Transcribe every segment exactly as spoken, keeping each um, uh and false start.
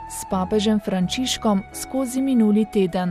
s papežem Frančiškom skozi minuli teden.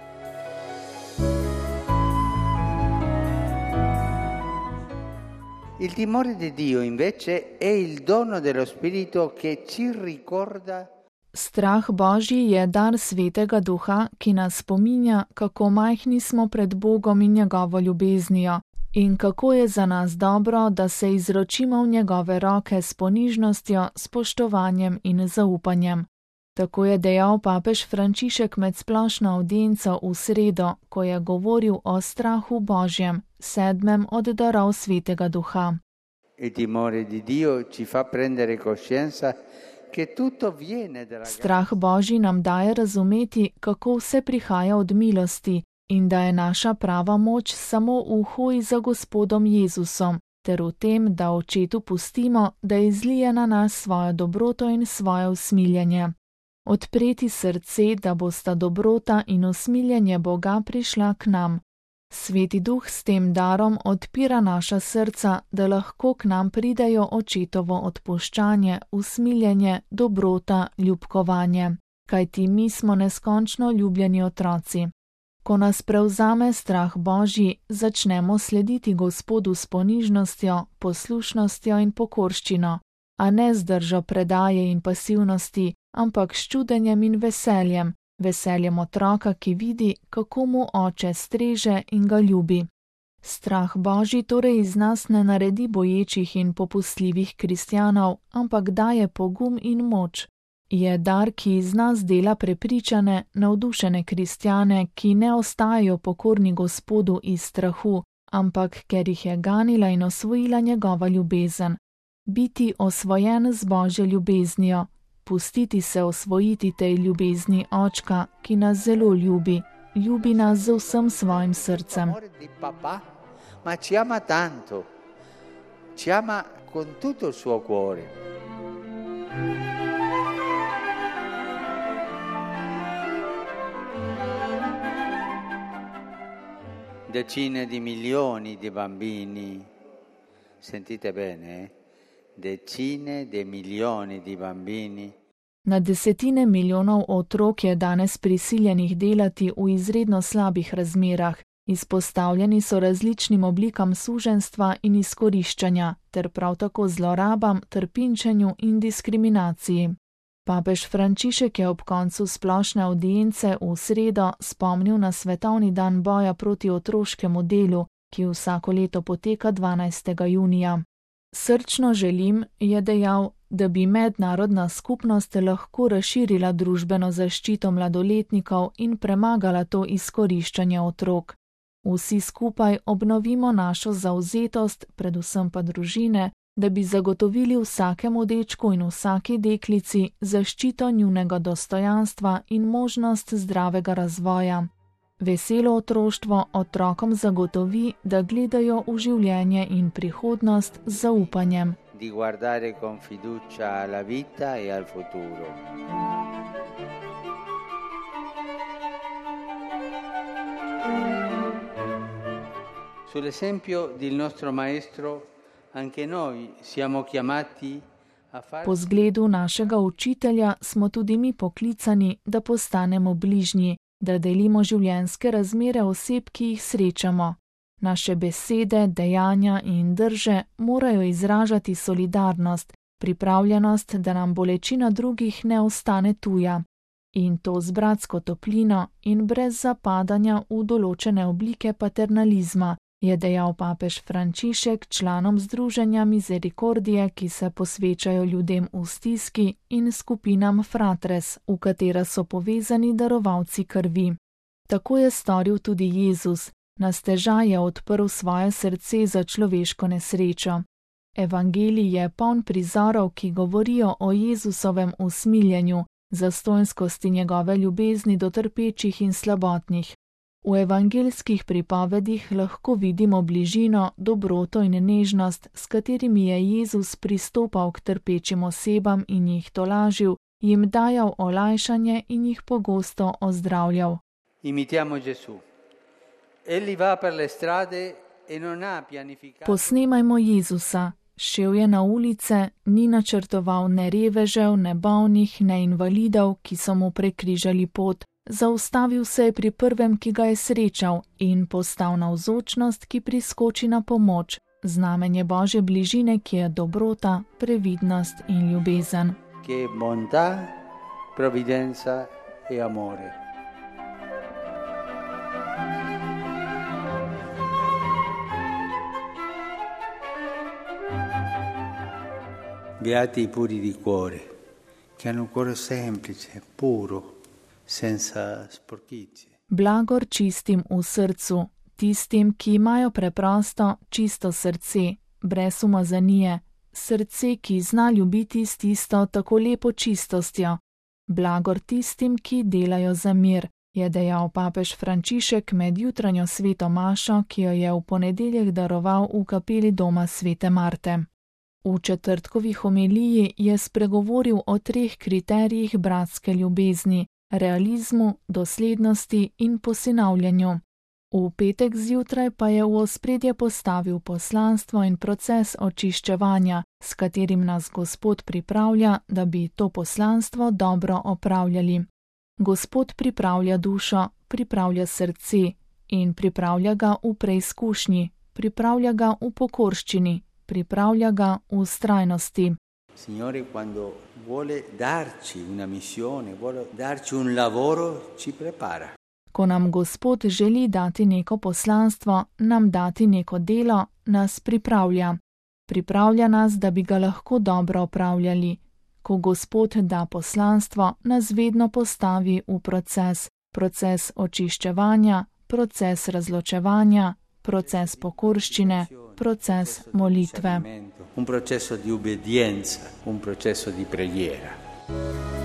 Il timore di Dio invece è il dono dello Spirito che ci ricorda. Strah Božji je dar Svetega Duha, ki nas spominja, kako majhni smo pred Bogom in njegovo ljubeznijo in kako je za nas dobro, da se izročimo v njegove roke s ponižnostjo, spoštovanjem in zaupanjem. Tako je dejal papež Frančišek med splošno avdienco v sredo, ko je govoril o strahu Božjem, sedmem od darov Svetega Duha. Il timore di Dio ci fa prendere coscienza che tutto viene dalla grazia. Strah Božji nam daje razumeti, kako vse prihaja od milosti in da je naša prava moč samo v hoji za Gospodom Jezusom, ter v tem, da Očetu pustimo, da izlije na nas svojo dobroto in svoje usmiljenje. Odpreti srce, da bosta dobrota in usmiljenje Boga prišla k nam. Sveti Duh s tem darom odpira naša srca, da lahko k nam pridejo Očetovo odpuščanje, usmiljenje, dobrota, ljubkovanje, kajti mi smo neskončno ljubljeni otroci. Ko nas prevzame strah Božji, začnemo slediti Gospodu s ponižnostjo, poslušnostjo in pokorščino, a ne z držo predaje in pasivnosti, ampak s čudenjem in veseljem, veseljem otroka, ki vidi, kako mu oče streže in ga ljubi. Strah Božji torej iz nas ne naredi boječih in popustljivih kristjanov, ampak daje pogum in moč. Je dar, ki iz nas dela prepričane, navdušene kristjane, ki ne ostajajo pokorni Gospodu iz strahu, ampak ker jih je ganila in osvojila njegova ljubezen. Biti osvojen z Božjo ljubeznijo, pustiti se osvojiti tej ljubezni Očka, ki nas zelo ljubi, ljubi nas z vsem svojim srcem. Ma ci ama tanto, ci ama con tutto il suo cuore. Decine di milioni di bambini, sentite bene, eh? Decine di milioni di bambini. Na desetine milijonov otrok je danes prisiljenih delati v izredno slabih razmerah, izpostavljeni so različnim oblikam suženjstva in izkoriščanja, ter prav tako zlorabam, trpinčenju in diskriminaciji. Papež Frančišek je ob koncu splošne avdience v sredo spomnil na svetovni dan boja proti otroškemu delu, ki vsako leto poteka dvanajstega junija. Srčno želim, je dejal, da bi mednarodna skupnost lahko razširila družbeno zaščito mladoletnikov in premagala to izkoriščanje otrok. Vsi skupaj obnovimo našo zavzetost, predvsem pa družine, da bi zagotovili vsakemu dečku in vsaki deklici zaščito njunega dostojanstva in možnost zdravega razvoja. Veselo otroštvo otrokom zagotovi, da gledajo v življenje in prihodnost z zaupanjem. Di guardare con fiducia alla vita e al futuro. Sull'esempio del nostro maestro, anche noi siamo chiamati a fare. Po zgledu našega učitelja smo tudi mi poklicani, da postanemo bližnji, da delimo življenjske razmere oseb, ki jih srečamo. Naše besede, dejanja in drže morajo izražati solidarnost, pripravljenost, da nam bolečina drugih ne ostane tuja. In to z bratsko toplino in brez zapadanja v določene oblike paternalizma, je dejal papež Frančišek članom Združenja Misericordije, ki se posvečajo ljudem v stiski, in skupinam Fratres, v katera so povezani darovalci krvi. Tako je storil tudi Jezus, na stežaj je odprl svoje srce za človeško nesrečo. Evangelij je poln prizorov, ki govorijo o Jezusovem usmiljenju, zastonjskosti njegove ljubezni do trpečih in slabotnih. V evangeljskih pripovedih lahko vidimo bližino, dobroto in nežnost, s katerimi je Jezus pristopal k trpečim osebam in jih tolažil, jim dajal olajšanje in jih pogosto ozdravljal. Imitiamo Gesù. Egli va per le strade e non ha pianificato. Posnemajmo Jezusa. Šel je na ulice, ni načrtoval ne revežev, ne bolnih, ne invalidov, ki so mu prekrižali pot. Zaustavil se je pri prvem, ki ga je srečal, in postal navzočnost, ki priskoči na pomoč, znamenje Božje bližine, ki je dobrota, previdnost in ljubezen. Che bontà, provvidenza e amore. Beati i puri di cuore, che hanno un cuore semplice, puro, senza sporchizie. Blagor čistim v srcu, tistim, ki imajo preprosto, čisto srce, brez umazanije, srce, ki zna ljubiti s tisto tako lepo čistostjo. Blagor tistim, ki delajo za mir, je dejal papež Frančišek med jutranjo sveto mašo, ki jo je v ponedeljek daroval v kapeli doma svete Marte. V četrtkovi homiliji je spregovoril o treh kriterijih bratske ljubezni: realizmu, doslednosti in posinavljanju. V petek zjutraj pa je v ospredje postavil poslanstvo in proces očiščevanja, s katerim nas Gospod pripravlja, da bi to poslanstvo dobro opravljali. Gospod pripravlja dušo, pripravlja srce in pripravlja ga v preizkušnji, pripravlja ga v pokorščini, pripravlja ga v vztrajnosti. Signore, quando vuole darci una missione, vuole darci un lavoro, ci prepara. Ko nam Gospod želi dati neko poslanstvo, nam dati neko delo, nas pripravlja. Pripravlja nas, da bi ga lahko dobro opravljali. Ko Gospod da poslanstvo, nas vedno postavi v proces, proces očiščevanja, proces razločevanja, proces pokorščine, proces molitve. Un processo di obbedienza, un processo di preghiera.